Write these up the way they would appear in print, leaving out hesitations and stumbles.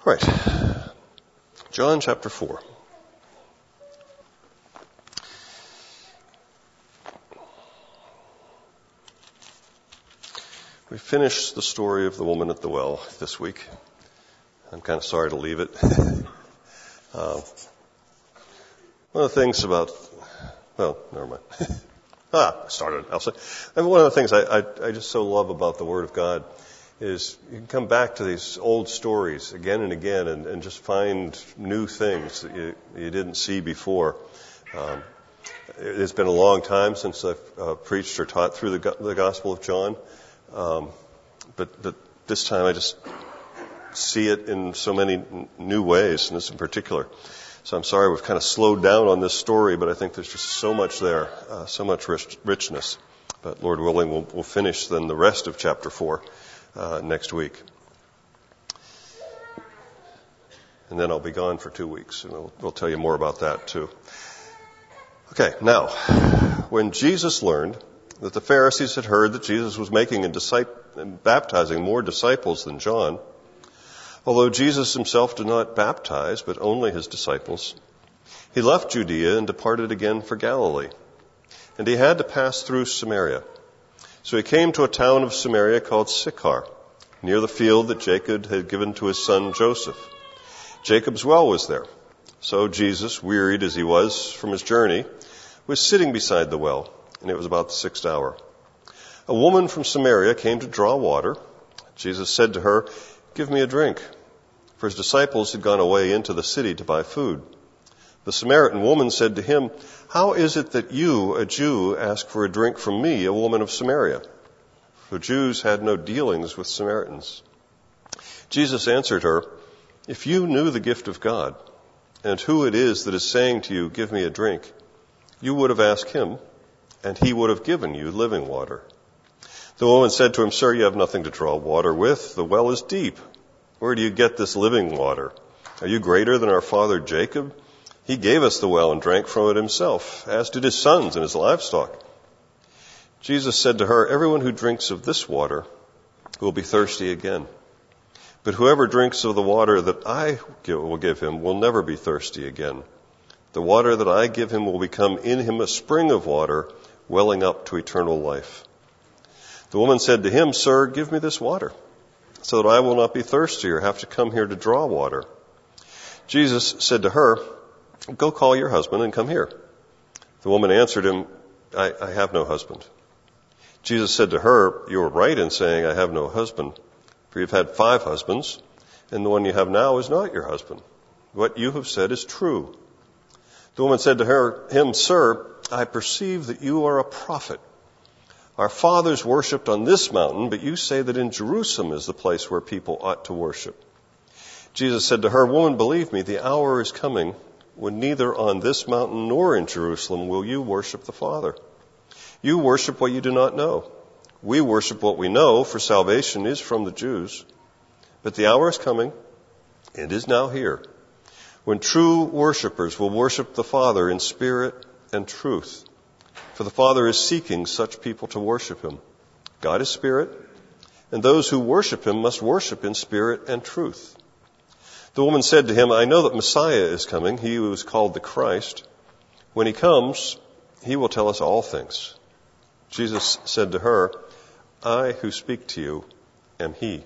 Right. John chapter 4. We finished the story of the woman at the well this week. I'm kind of sorry to leave it. One of the things about, well, never mind. I started, I'll say. And one of the things I just so love about the Word of God is you can come back to these old stories again and again and just find new things that you didn't see before. It's been a long time since I've preached or taught through the Gospel of John. But this time I just see it in so many new ways, and this in particular. So I'm sorry we've kind of slowed down on this story, but I think there's just so much there, so much richness. But Lord willing, we'll finish then the rest of chapter 4 next week. And then I'll be gone for 2 weeks, and we'll tell you more about that too. Okay, now, when Jesus learned that the Pharisees had heard that Jesus was making and baptizing more disciples than John, although Jesus himself did not baptize, but only his disciples, he left Judea and departed again for Galilee. And he had to pass through Samaria. So he came to a town of Samaria called Sychar, near the field that Jacob had given to his son Joseph. Jacob's well was there. So Jesus, wearied as he was from his journey, was sitting beside the well, and it was about the 6th hour. A woman from Samaria came to draw water. Jesus said to her, "Give me a drink," for his disciples had gone away into the city to buy food. The Samaritan woman said to him, "How is it that you, a Jew, ask for a drink from me, a woman of Samaria?" For Jews had no dealings with Samaritans. Jesus answered her, "If you knew the gift of God, and who it is that is saying to you, 'Give me a drink,' you would have asked him, and he would have given you living water." The woman said to him, "Sir, you have nothing to draw water with. The well is deep. Where do you get this living water? Are you greater than our father Jacob? He gave us the well and drank from it himself, as did his sons and his livestock." Jesus said to her, "Everyone who drinks of this water will be thirsty again. But whoever drinks of the water that I will give him will never be thirsty again. The water that I give him will become in him a spring of water welling up to eternal life." The woman said to him, "Sir, give me this water, so that I will not be thirsty or have to come here to draw water." Jesus said to her, "Go call your husband and come here." The woman answered him, I have no husband." Jesus said to her, "You are right in saying, 'I have no husband,' for you've had 5 husbands, and the one you have now is not your husband. What you have said is true." The woman said to him, "Sir, I perceive that you are a prophet. Our fathers worshipped on this mountain, but you say that in Jerusalem is the place where people ought to worship." Jesus said to her, "Woman, believe me, the hour is coming when neither on this mountain nor in Jerusalem will you worship the Father. You worship what you do not know. We worship what we know, for salvation is from the Jews. But the hour is coming, and is now here, when true worshipers will worship the Father in spirit and truth. For the Father is seeking such people to worship him. God is spirit, and those who worship him must worship in spirit and truth." The woman said to him, "I know that Messiah is coming, he who is called the Christ. When he comes, he will tell us all things." Jesus said to her, "I who speak to you am he."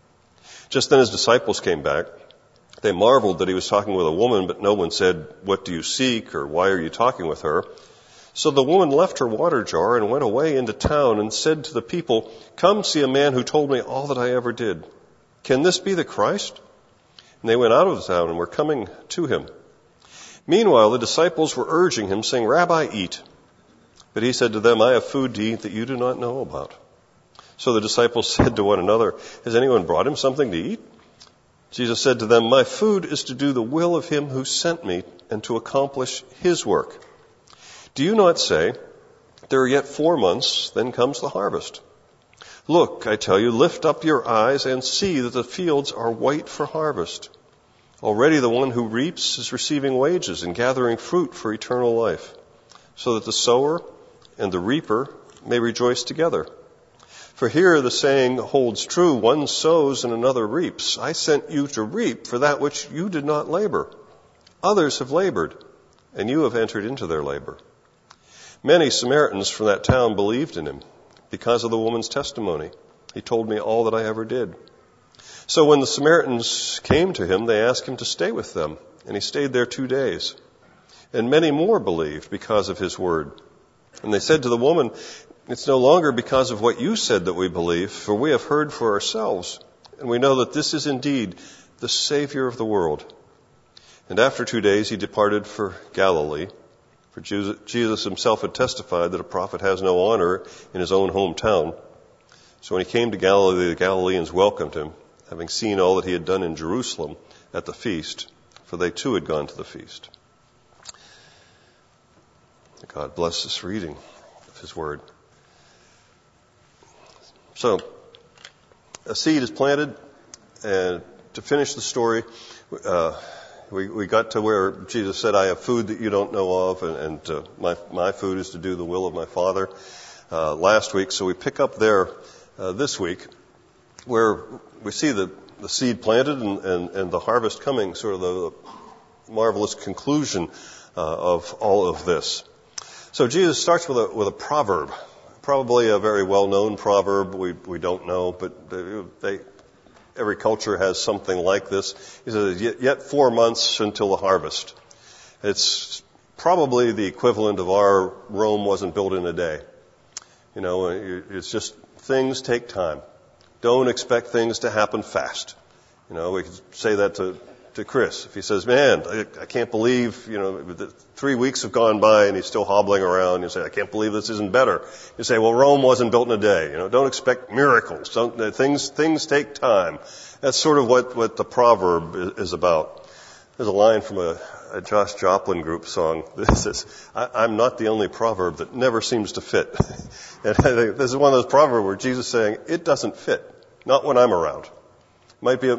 Just then his disciples came back. They marveled that he was talking with a woman, but no one said, "What do you seek?" or "Why are you talking with her?" So the woman left her water jar and went away into town and said to the people, "Come see a man who told me all that I ever did. Can this be the Christ?" And they went out of the town and were coming to him. Meanwhile, the disciples were urging him, saying, "Rabbi, eat." But he said to them, "I have food to eat that you do not know about." So the disciples said to one another, "Has anyone brought him something to eat?" Jesus said to them, "My food is to do the will of him who sent me and to accomplish his work. Do you not say, 'There are yet 4 months, then comes the harvest'? Look, I tell you, lift up your eyes and see that the fields are white for harvest. Already the one who reaps is receiving wages and gathering fruit for eternal life, so that the sower and the reaper may rejoice together. For here the saying holds true, one sows and another reaps. I sent you to reap for that which you did not labor. Others have labored, and you have entered into their labor. Many Samaritans from that town believed in him because of the woman's testimony. He told me all that I ever did. So when the Samaritans came to him, they asked him to stay with them, and he stayed there 2 days. And many more believed because of his word. And they said to the woman, it's no longer because of what you said that we believe, for we have heard for ourselves, and we know that this is indeed the Savior of the world. And after 2 days he departed for Galilee, for Jesus himself had testified that a prophet has no honor in his own hometown. So when he came to Galilee, the Galileans welcomed him, having seen all that he had done in Jerusalem at the feast, for they too had gone to the feast. God bless this reading of his word. So, a seed is planted, and to finish the story, we got to where Jesus said, I have food that you don't know of, and my food is to do the will of my Father, last week. So we pick up there this week, where we see the seed planted and the harvest coming, sort of the marvelous conclusion of all of this. So Jesus starts with a proverb. Probably a very well-known proverb. We don't know, but every culture has something like this. He says, yet 4 months until the harvest. It's probably the equivalent of our Rome wasn't built in a day. You know, it's just things take time. Don't expect things to happen fast. You know, we could say that to Chris. If he says, man, I can't believe, 3 weeks have gone by and he's still hobbling around. You say, I can't believe this isn't better. You say, well, Rome wasn't built in a day. Don't expect miracles. Things take time. That's sort of what the proverb is about. There's a line from a Josh Joplin group song that says, I'm not the only proverb that never seems to fit. And I think this is one of those proverbs where Jesus is saying, it doesn't fit. Not when I'm around. Might be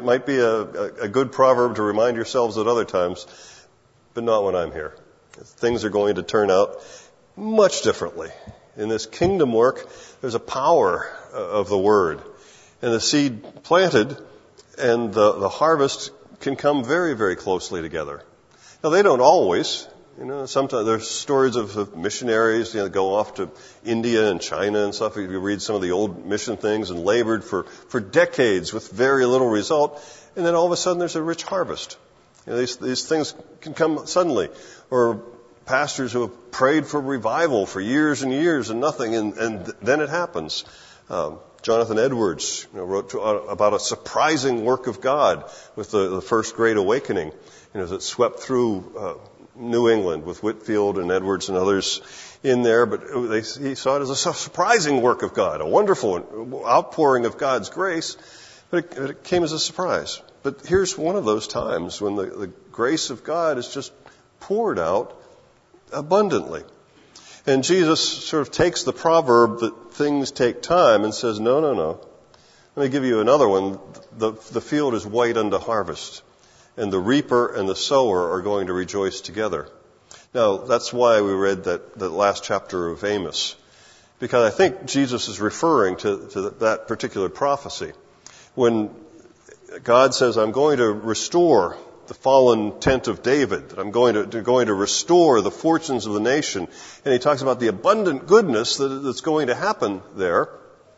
a good proverb to remind yourselves at other times, but not when I'm here. Things are going to turn out much differently. In this kingdom work, there's a power of the word. And the seed planted and the harvest can come very, very closely together. Now, they don't always. Sometimes there's stories of missionaries, go off to India and China and stuff. You read some of the old mission things and labored for decades with very little result. And then all of a sudden there's a rich harvest. These things can come suddenly. Or pastors who have prayed for revival for years and years and nothing, and then it happens. Jonathan Edwards wrote about a surprising work of God with the first Great Awakening, as it swept through New England with Whitefield and Edwards and others in there, but he saw it as a surprising work of God, a wonderful outpouring of God's grace, but it came as a surprise. But here's one of those times when the grace of God is just poured out abundantly. And Jesus sort of takes the proverb that things take time and says, no. Let me give you another one. The field is white unto harvest, and the reaper and the sower are going to rejoice together. Now, that's why we read that last chapter of Amos, because I think Jesus is referring to that particular prophecy. When God says, I'm going to restore the fallen tent of David, that I'm going to restore the fortunes of the nation, and he talks about the abundant goodness that's going to happen there,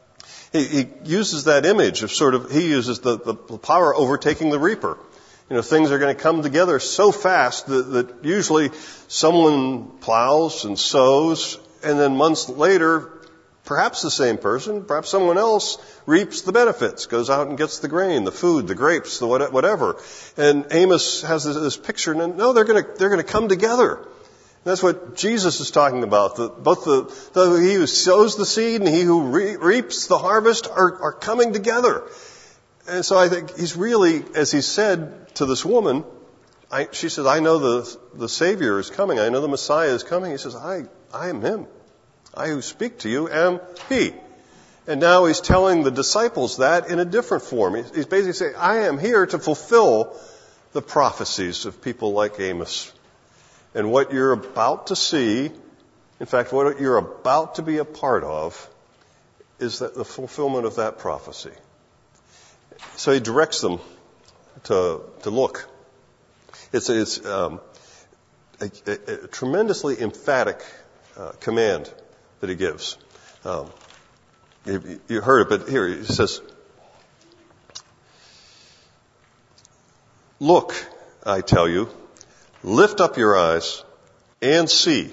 he uses that image of he uses the power overtaking the reaper. Things are going to come together so fast that usually someone plows and sows, and then months later, perhaps the same person, perhaps someone else reaps the benefits, goes out and gets the grain, the food, the grapes, the whatever. And Amos has this picture, and no, they're going to come together. And that's what Jesus is talking about. Both he who sows the seed and he who reaps the harvest are coming together. And so I think he's really, as he said to this woman, she says, I know the Savior is coming. I know the Messiah is coming. He says, I am him. I who speak to you am he. And now he's telling the disciples that in a different form. He's basically saying, I am here to fulfill the prophecies of people like Amos. And what you're about to see, in fact, what you're about to be a part of, is that the fulfillment of that prophecy. So he directs them to look. It's a tremendously emphatic command that he gives. You heard it, but here he says, "Look, I tell you, lift up your eyes and see."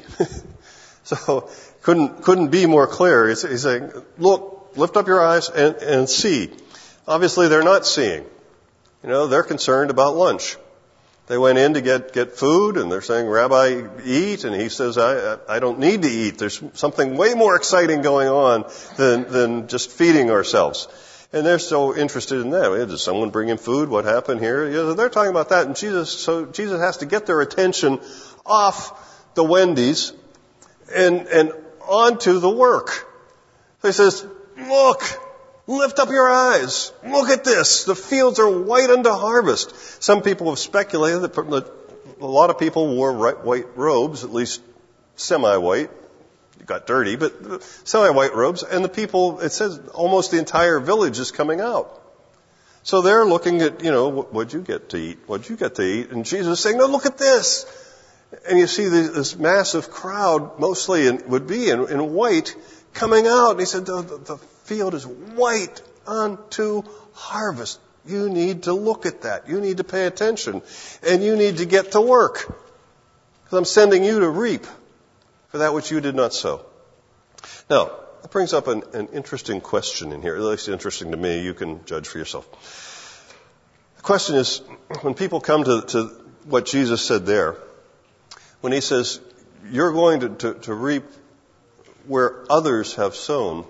So couldn't be more clear. He's saying, "Look, lift up your eyes and see." Obviously, they're not seeing. They're concerned about lunch. They went in to get food, and they're saying, "Rabbi, eat." And he says, I don't need to eat. There's something way more exciting going on than just feeding ourselves. And they're so interested in that. Did someone bring him food? What happened here? They're talking about that. And Jesus has to get their attention off the Wendy's and onto the work. So he says, "Look, lift up your eyes. Look at this. The fields are white unto harvest." Some people have speculated that a lot of people wore white robes, at least semi-white. It got dirty, but semi-white robes. And the people, it says almost the entire village is coming out. So they're looking at, what'd you get to eat? What'd you get to eat? And Jesus is saying, "No, look at this." And you see this massive crowd, mostly would be in white, coming out. And he said, the field is white unto harvest. You need to look at that. You need to pay attention. And you need to get to work. Because I'm sending you to reap for that which you did not sow. Now, that brings up an interesting question in here. At least interesting to me. You can judge for yourself. The question is, when people come to what Jesus said there, when he says, "You're going to reap where others have sown,"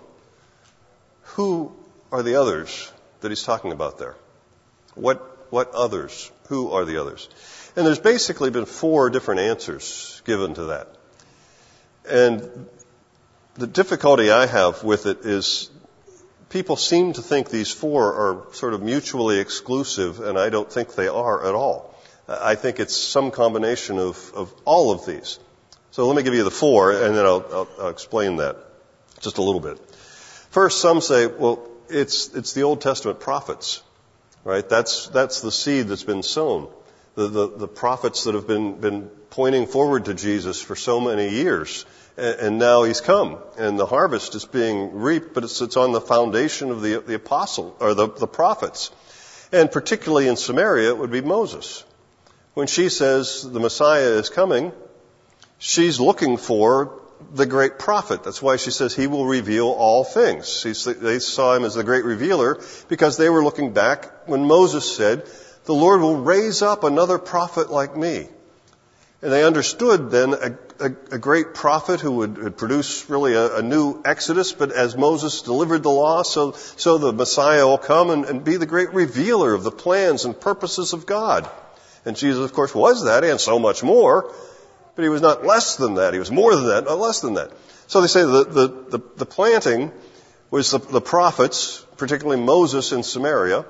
who are the others that he's talking about there? What others? Who are the others? And there's basically been 4 different answers given to that. And the difficulty I have with it is people seem to think these 4 are sort of mutually exclusive, and I don't think they are at all. I think it's some combination of all of these. So let me give you the 4, and then I'll explain that just a little bit. First, some say, well, it's the Old Testament prophets, right? That's the seed that's been sown. The prophets that have been pointing forward to Jesus for so many years, and now he's come, and the harvest is being reaped, but it's on the foundation of the apostle or the prophets, and particularly in Samaria, it would be Moses. When she says the Messiah is coming, she's looking for the great prophet. That's why she says he will reveal all things. They saw him as the great revealer because they were looking back when Moses said, "The Lord will raise up another prophet like me." And they understood then a great prophet who would produce really a new Exodus, but as Moses delivered the law, so the Messiah will come and be the great revealer of the plans and purposes of God. And Jesus, of course, was that and so much more, but he was not less than that. He was more than that, not less than that. So they say the planting was the prophets, particularly Moses in Samaria,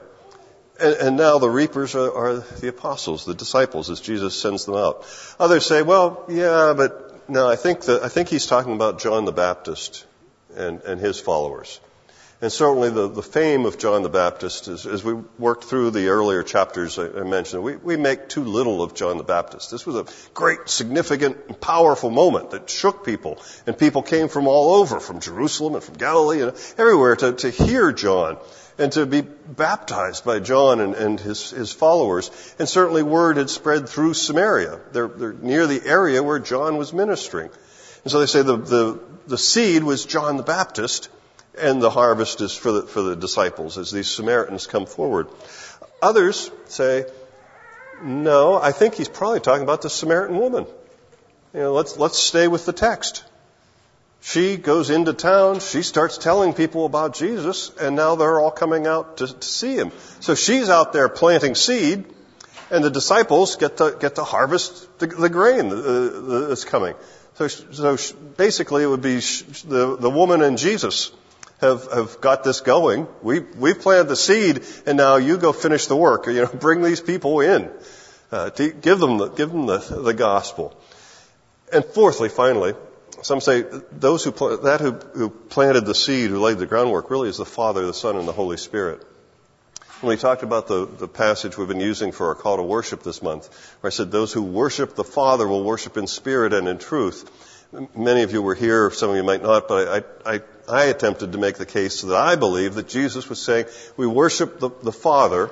and now the reapers are the apostles, the disciples, as Jesus sends them out. Others say, well, yeah, but no, I think he's talking about John the Baptist and his followers. And certainly the fame of John the Baptist, as we worked through the earlier chapters I mentioned, we make too little of John the Baptist. This was a great, significant, and powerful moment that shook people. And people came from all over, from Jerusalem and from Galilee and everywhere to hear John and to be baptized by John and his followers. And certainly word had spread through Samaria. They're near the area where John was ministering. And so they say the seed was John the Baptist, and the harvest is for the disciples as these Samaritans come forward. Others say, no, I think he's probably talking about the Samaritan woman. Let's stay with the text. She goes into town, she starts telling people about Jesus, and now they're all coming out to see him. So she's out there planting seed, and the disciples get to harvest the grain that's coming. So basically it would be the woman and Jesus have got this going. We've planted the seed, and now you go finish the work. Bring these people in, to give them the gospel. And fourthly, finally, some say those who planted the seed, who laid the groundwork, really is the Father, the Son, and the Holy Spirit. When we talked about the passage we've been using for our call to worship this month, where I said those who worship the Father will worship in spirit and in truth. Many of you were here, some of you might not, but I attempted to make the case that I believe that Jesus was saying we worship the Father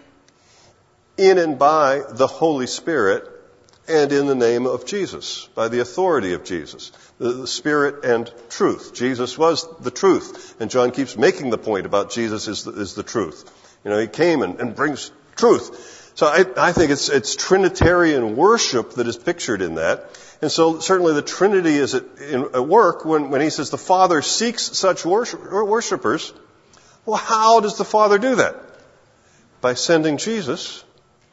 in and by the Holy Spirit and in the name of Jesus, by the authority of Jesus, the Spirit and truth. Jesus was the truth, and John keeps making the point about Jesus is the truth. He came and brings truth. So I think it's Trinitarian worship that is pictured in that. And so certainly the Trinity is at work when he says the Father seeks such worshipers. Well, how does the Father do that? By sending Jesus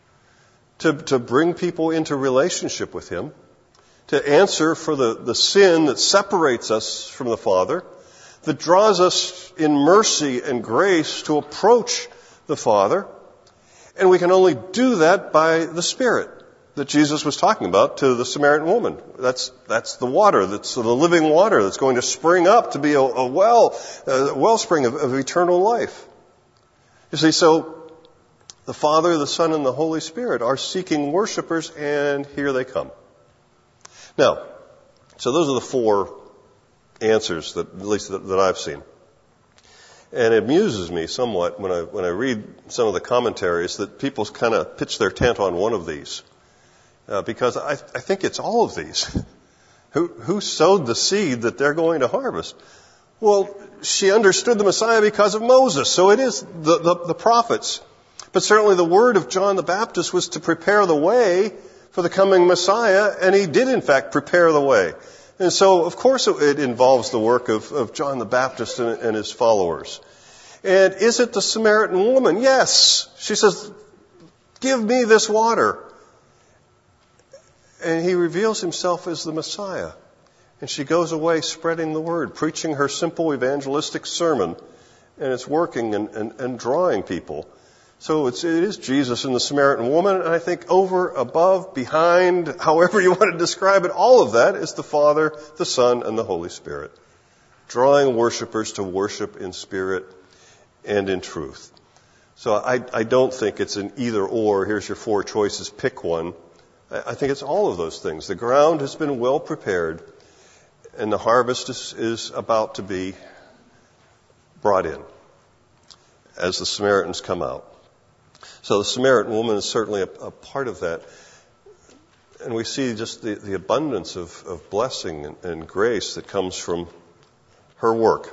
to bring people into relationship with him, to answer for the sin that separates us from the Father, that draws us in mercy and grace to approach the Father. And we can only do that by the Spirit that Jesus was talking about to the Samaritan woman. That's the water, that's the living water that's going to spring up to be a wellspring of eternal life. You see, so the Father, the Son, and the Holy Spirit are seeking worshipers, and here they come. Now, so those are the four answers that, at least that I've seen. And it amuses me somewhat when I read some of the commentaries that people kind of pitch their tent on one of these. Because I think it's all of these. Who sowed the seed that they're going to harvest? Well, she understood the Messiah because of Moses, so it is the prophets. But certainly the word of John the Baptist was to prepare the way for the coming Messiah, and he did in fact prepare the way. And so, of course, it involves the work of John the Baptist and his followers. And is it the Samaritan woman? Yes. She says, give me this water. And he reveals himself as the Messiah. And she goes away spreading the word, preaching her simple evangelistic sermon. And it's working and drawing people. So it is Jesus and the Samaritan woman, and I think over, above, behind, however you want to describe it, all of that is the Father, the Son, and the Holy Spirit, drawing worshipers to worship in spirit and in truth. So I don't think it's an either or, here's your four choices, pick one. I think it's all of those things. The ground has been well prepared, and the harvest is about to be brought in as the Samaritans come out. So the Samaritan woman is certainly a part of that. And we see just the abundance of blessing and grace that comes from her work.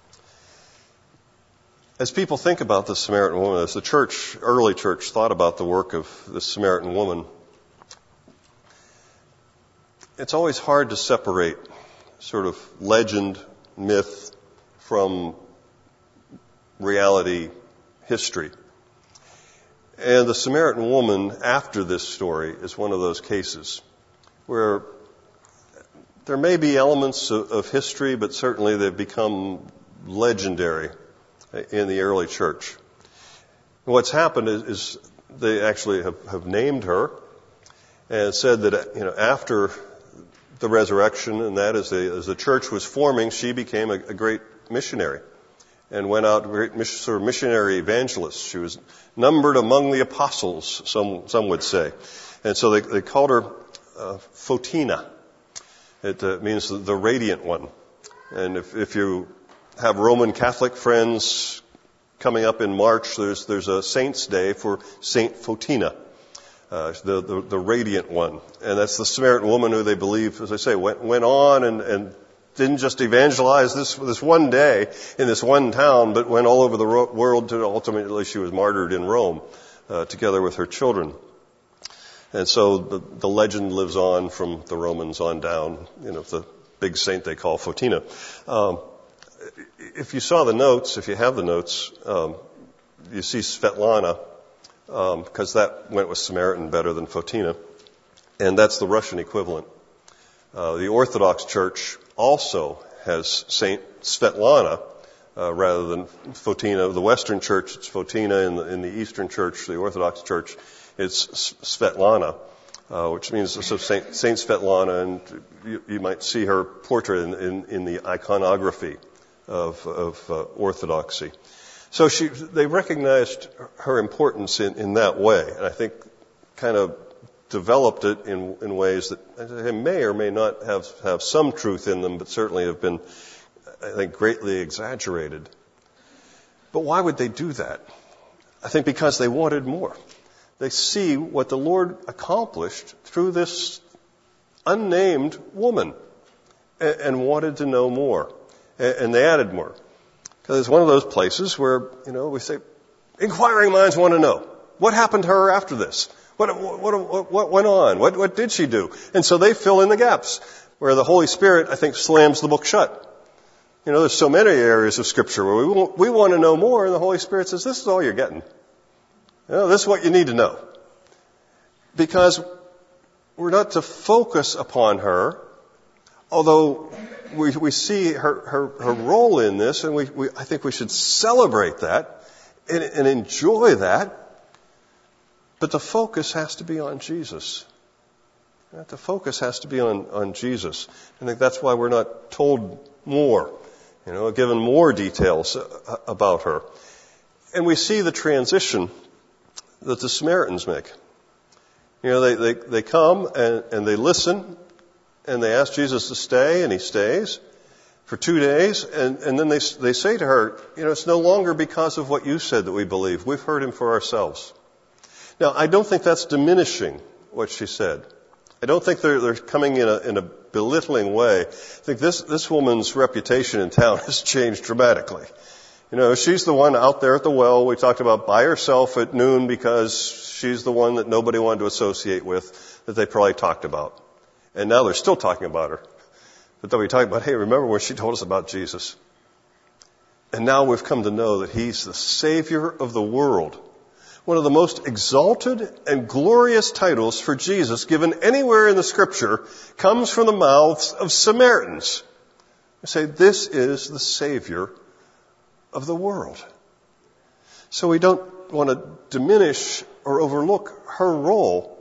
As people think about the Samaritan woman, as the early church thought about the work of the Samaritan woman, it's always hard to separate sort of legend, myth from reality, history. And the Samaritan woman, after this story, is one of those cases where there may be elements of history, but certainly they've become legendary in the early church. And what's happened is they actually have named her and said that after the resurrection, and that as the church was forming, she became a great missionary. And went out, great sort of missionary evangelist. She was numbered among the apostles, some would say. And so they called her Photina. It means the radiant one. And if you have Roman Catholic friends coming up in March, there's a Saint's Day for Saint Photina, the radiant one. And that's the Samaritan woman who they believe, as I say, went on and didn't just evangelize this one day in this one town, but went all over the world to ultimately she was martyred in Rome, together with her children. And so the legend lives on from the Romans on down, the big saint they call Photina. If you saw the notes, if you have the notes, you see Svetlana, because that went with Samaritan better than Photina. And that's the Russian equivalent. The Orthodox Church also has Saint Svetlana rather than Photina. The Western Church, it's Photina. In the Eastern Church, the Orthodox Church, it's Svetlana. which means so Saint Svetlana, and you might see her portrait in the iconography of Orthodoxy. So they recognized her importance in that way, and I think kind of developed it in ways that may or may not have some truth in them, but certainly have been, I think, greatly exaggerated. But why would they do that? I think because they wanted more. They see what the Lord accomplished through this unnamed woman and wanted to know more. And they added more. Because it's one of those places where, we say, inquiring minds want to know. What happened to her after this? What went on? What did she do? And so they fill in the gaps where the Holy Spirit, I think, slams the book shut. There's so many areas of Scripture where we want to know more, and the Holy Spirit says, this is all you're getting. This is what you need to know. Because we're not to focus upon her, although we see her role in this, and I think we should celebrate that and enjoy that. But the focus has to be on Jesus. The focus has to be on Jesus. I think that's why we're not told more, given more details about her. And we see the transition that the Samaritans make. They come and they listen, and they ask Jesus to stay, and he stays for 2 days, and then they say to her, it's no longer because of what you said that we believe. We've heard him for ourselves. Now, I don't think that's diminishing what she said. I don't think they're coming in a belittling way. I think this woman's reputation in town has changed dramatically. She's the one out there at the well we talked about by herself at noon because she's the one that nobody wanted to associate with, that they probably talked about. And now they're still talking about her. But they'll be talking about, hey, remember when she told us about Jesus? And now we've come to know that he's the Savior of the world. One of the most exalted and glorious titles for Jesus given anywhere in the Scripture comes from the mouths of Samaritans. They say, this is the Savior of the world. So we don't want to diminish or overlook her role,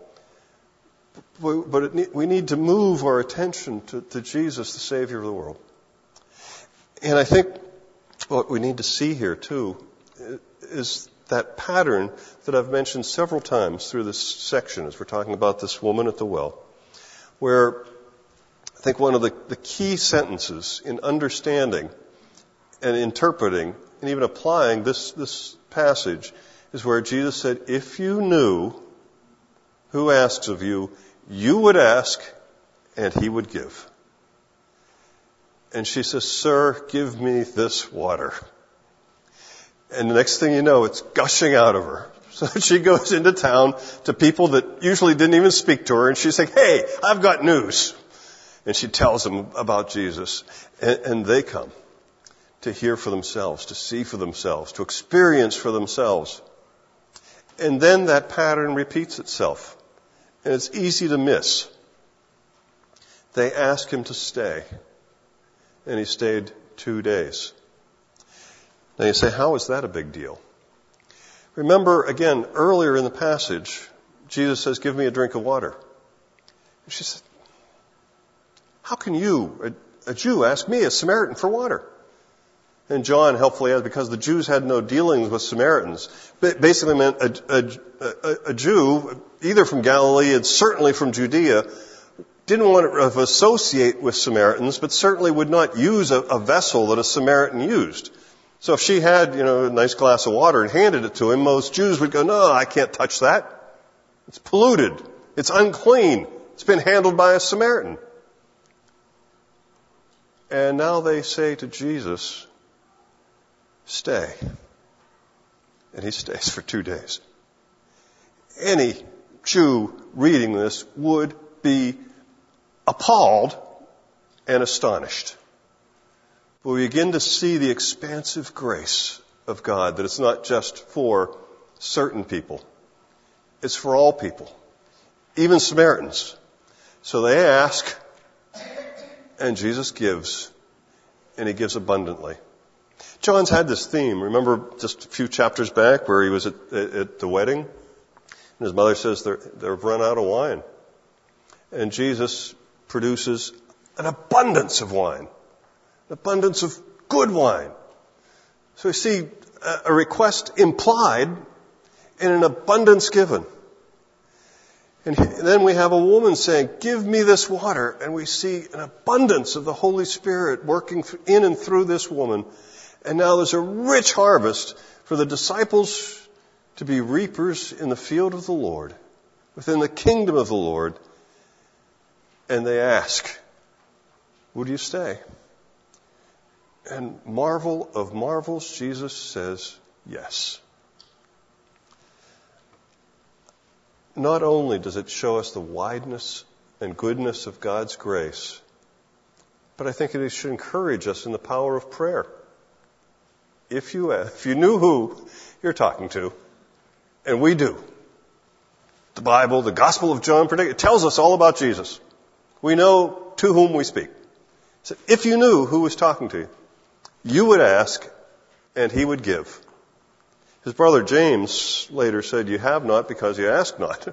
but we need to move our attention to Jesus, the Savior of the world. And I think what we need to see here, too, is that pattern that I've mentioned several times through this section as we're talking about this woman at the well, where I think one of the key sentences in understanding and interpreting and even applying this passage is where Jesus said, if you knew who asks of you, you would ask and he would give. And she says, sir, give me this water. And the next thing you know, it's gushing out of her. So she goes into town to people that usually didn't even speak to her, and she's like, hey, I've got news. And she tells them about Jesus. And they come to hear for themselves, to see for themselves, to experience for themselves. And then that pattern repeats itself. And it's easy to miss. They ask him to stay. And he stayed 2 days. Now you say, how is that a big deal? Remember, again, earlier in the passage, Jesus says, give me a drink of water. And she said, how can you, a Jew, ask me, a Samaritan, for water? And John helpfully adds, because the Jews had no dealings with Samaritans. Basically meant a Jew, either from Galilee and certainly from Judea, didn't want to associate with Samaritans, but certainly would not use a vessel that a Samaritan used. So if she had, a nice glass of water and handed it to him, most Jews would go, no, I can't touch that. It's polluted. It's unclean. It's been handled by a Samaritan. And now they say to Jesus, stay. And he stays for 2 days. Any Jew reading this would be appalled and astonished. We begin to see the expansive grace of God, that it's not just for certain people. It's for all people, even Samaritans. So they ask, and Jesus gives, and he gives abundantly. John's had this theme. Remember just a few chapters back where he was at the wedding? And his mother says, they've run out of wine. And Jesus produces an abundance of wine, an abundance of good wine. So we see a request implied and an abundance given. And then we have a woman saying, give me this water. And we see an abundance of the Holy Spirit working in and through this woman. And now there's a rich harvest for the disciples to be reapers in the field of the Lord, within the kingdom of the Lord. And they ask, would you stay? And marvel of marvels, Jesus says, yes. Not only does it show us the wideness and goodness of God's grace, but I think it should encourage us in the power of prayer. If you knew who you're talking to, and we do, the Bible, the Gospel of John, it tells us all about Jesus. We know to whom we speak. So if you knew who was talking to you, you would ask, and he would give. His brother James later said, you have not because you ask not.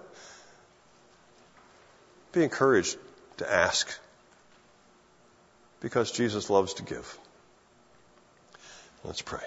Be encouraged to ask, because Jesus loves to give. Let's pray.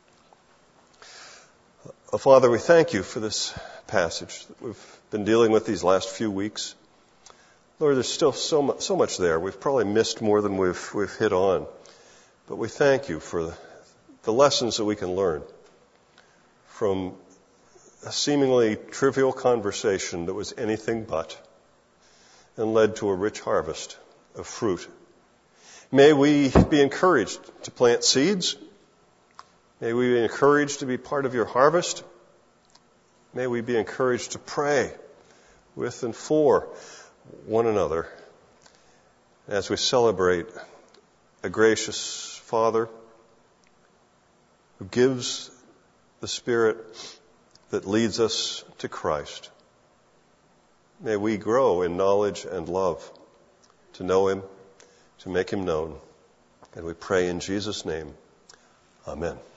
Oh, Father, we thank you for this passage that we've been dealing with these last few weeks. Lord, there's still so much there. We've probably missed more than we've hit on. But we thank you for the lessons that we can learn from a seemingly trivial conversation that was anything but, and led to a rich harvest of fruit. May we be encouraged to plant seeds. May we be encouraged to be part of your harvest. May we be encouraged to pray with and for one another as we celebrate a gracious Father who gives the Spirit that leads us to Christ. May we grow in knowledge and love to know him, to make him known. And we pray in Jesus' name. Amen.